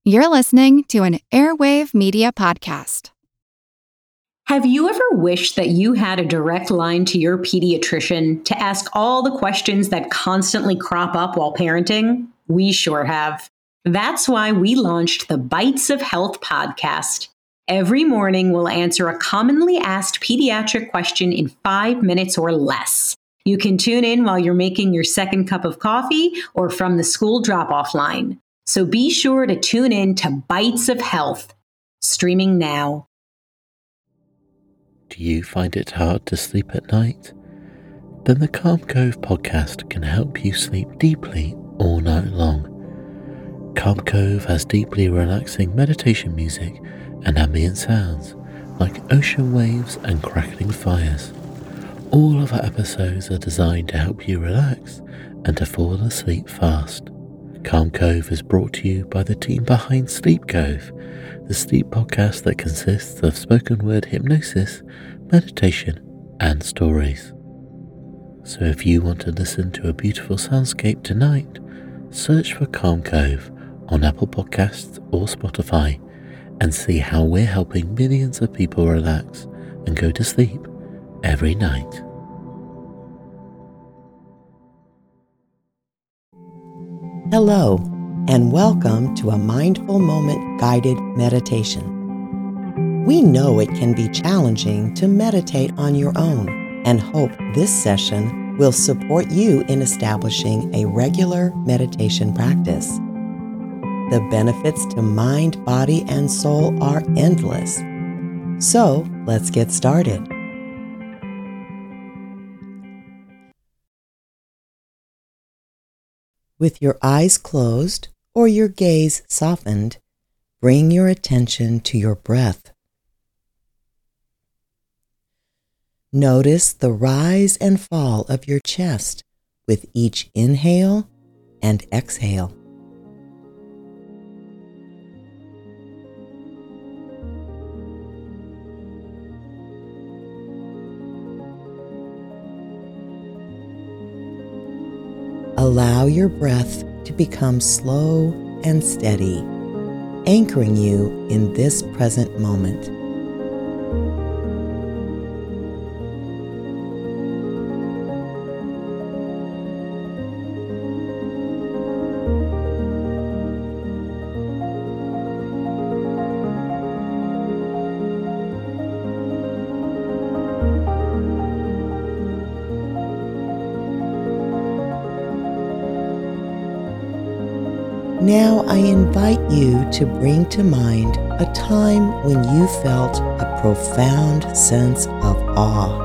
You're listening to an Airwave Media Podcast. Have you ever wished that you had a direct line to your pediatrician to ask all the questions that constantly crop up while parenting? We sure have. That's why we launched the Bites of Health podcast. Every morning, we'll answer a commonly asked pediatric question in 5 minutes or less. You can tune in while you're making your second cup of coffee or from the school drop-off line. So be sure to tune in to Bites of Health, streaming now. Do you find it hard to sleep at night? Then the Calm Cove podcast can help you sleep deeply all night long. Calm Cove has deeply relaxing meditation music and ambient sounds like ocean waves and crackling fires. All of our episodes are designed to help you relax and to fall asleep fast. Calm Cove is brought to you by the team behind Sleep Cove, the sleep podcast that consists of spoken word hypnosis, meditation, and stories. So if you want to listen to a beautiful soundscape tonight, search for Calm Cove on Apple Podcasts or Spotify and see how we're helping millions of people relax and go to sleep every night. Hello, and welcome to a Mindful Moment guided meditation. We know it can be challenging to meditate on your own and hope this session will support you in establishing a regular meditation practice. The benefits to mind, body, and soul are endless. So let's get started. With your eyes closed or your gaze softened, bring your attention to your breath. Notice the rise and fall of your chest with each inhale and exhale. Allow your breath to become slow and steady, anchoring you in this present moment. Now I invite you to bring to mind a time when you felt a profound sense of awe.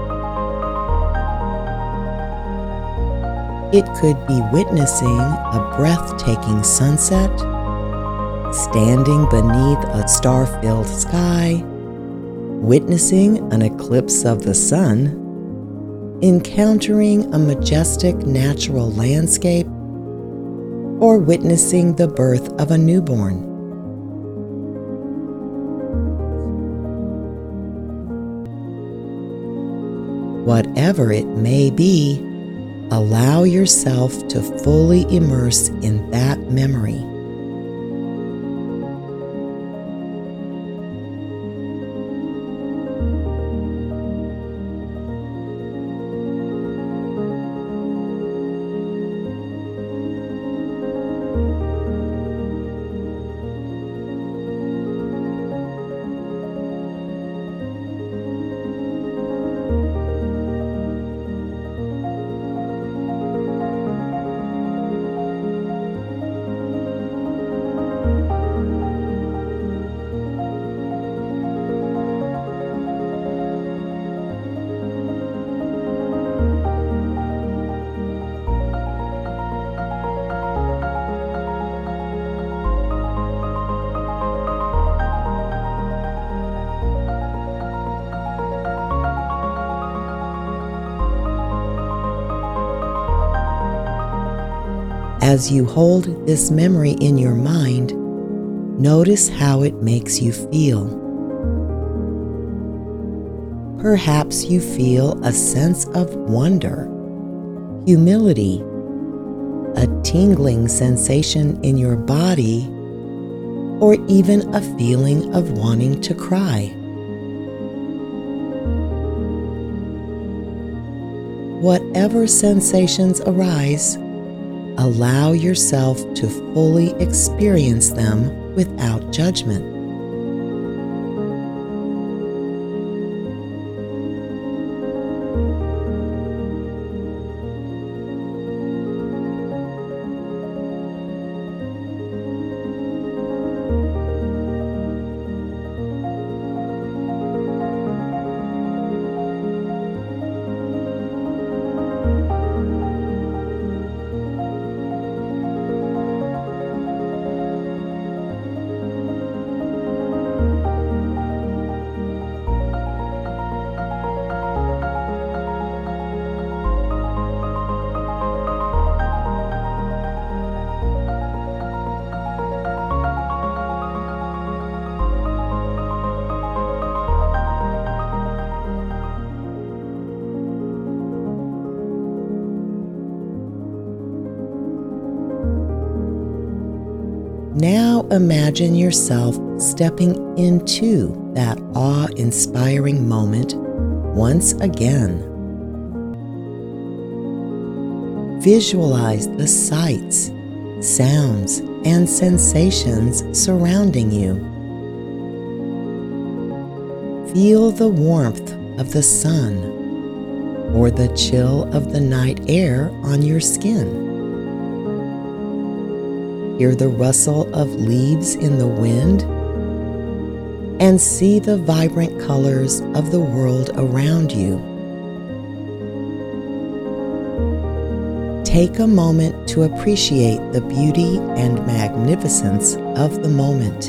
It could be witnessing a breathtaking sunset, standing beneath a star-filled sky, witnessing an eclipse of the sun, encountering a majestic natural landscape, or witnessing the birth of a newborn. Whatever it may be, allow yourself to fully immerse in that memory. As you hold this memory in your mind, notice how it makes you feel. Perhaps you feel a sense of wonder, humility, a tingling sensation in your body, or even a feeling of wanting to cry. Whatever sensations arise, allow yourself to fully experience them without judgment. Now imagine yourself stepping into that awe-inspiring moment once again. Visualize the sights, sounds, and sensations surrounding you. Feel the warmth of the sun or the chill of the night air on your skin. Hear the rustle of leaves in the wind, and see the vibrant colors of the world around you. Take a moment to appreciate the beauty and magnificence of the moment.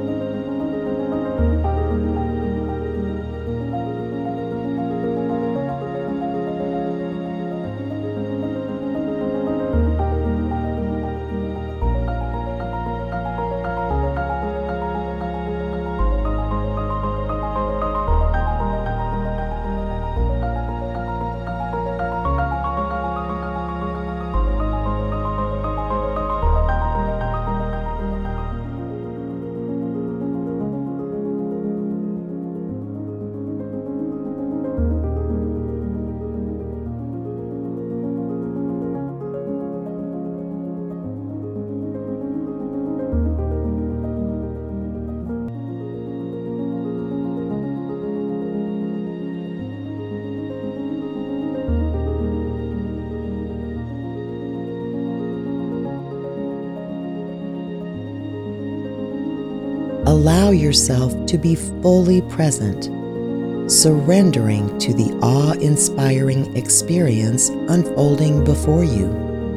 Allow yourself to be fully present, surrendering to the awe-inspiring experience unfolding before you.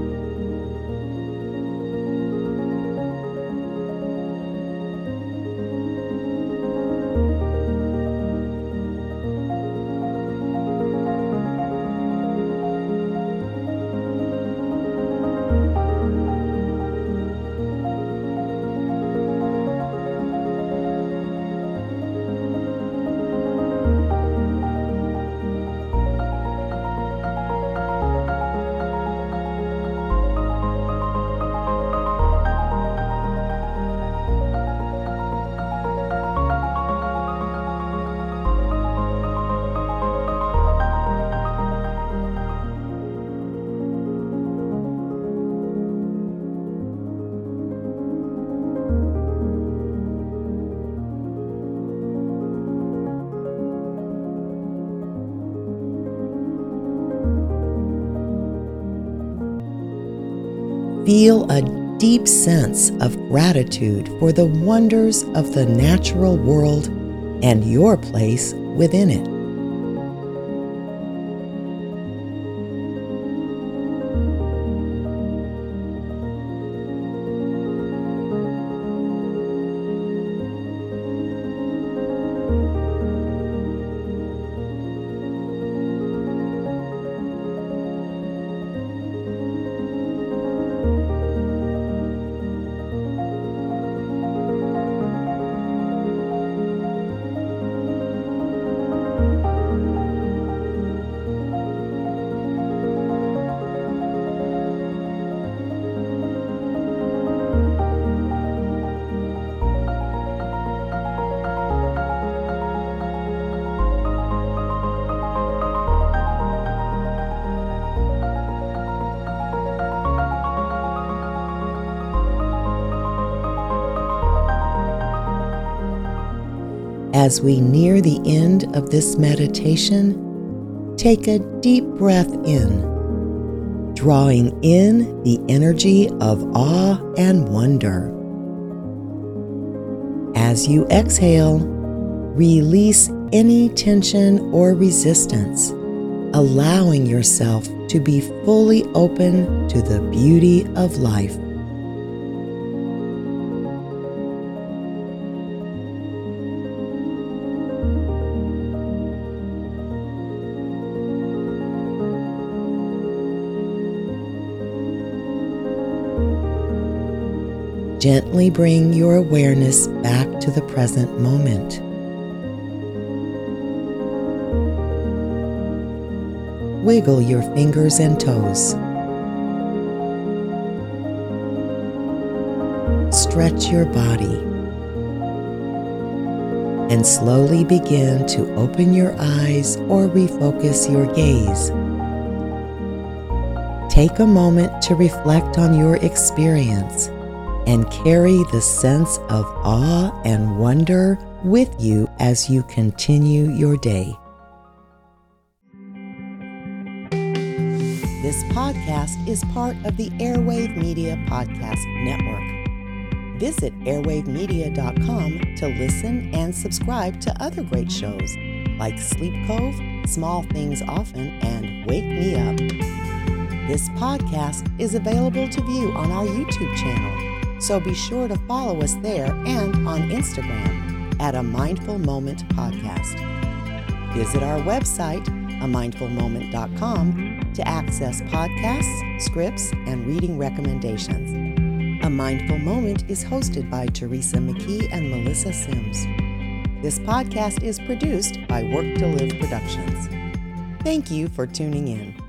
Feel a deep sense of gratitude for the wonders of the natural world and your place within it. As we near the end of this meditation, take a deep breath in, drawing in the energy of awe and wonder. As you exhale, release any tension or resistance, allowing yourself to be fully open to the beauty of life. Gently bring your awareness back to the present moment. Wiggle your fingers and toes. Stretch your body. And slowly begin to open your eyes or refocus your gaze. Take a moment to reflect on your experience and carry the sense of awe and wonder with you as you continue your day. This podcast is part of the Airwave Media Podcast Network. Visit airwavemedia.com to listen and subscribe to other great shows like Sleep Cove, Small Things Often, and Wake Me Up. This podcast is available to view on our YouTube channel, so be sure to follow us there and on Instagram at A Mindful Moment Podcast. Visit our website, amindfulmoment.com, to access podcasts, scripts, and reading recommendations. A Mindful Moment is hosted by Teresa McKee and Melissa Sims. This podcast is produced by Work to Live Productions. Thank you for tuning in.